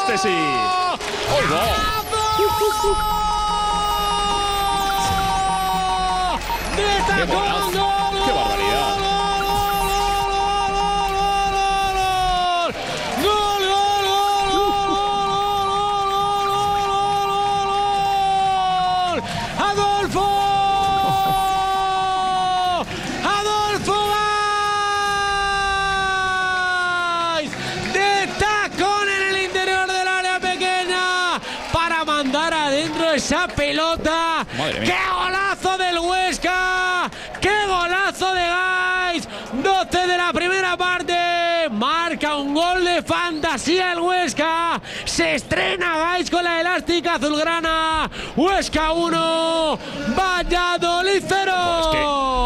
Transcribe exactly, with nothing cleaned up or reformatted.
Este sí. ¡Oh, no! ¡Qué golazo! ¡Qué barbaridad! ¡Adolfo! ¡Adolfo Valls! De tacón en el interior del área pequeña para mandar adentro esa pelota. Madre mía. ¡Qué golazo del Huesca! ¡Qué golazo de Gais! doce de la primera parte. Marca un gol de fantasía el Huesca. Se estrena Gais con la elástica azulgrana. Huesca uno, Valladolid cero. Pues que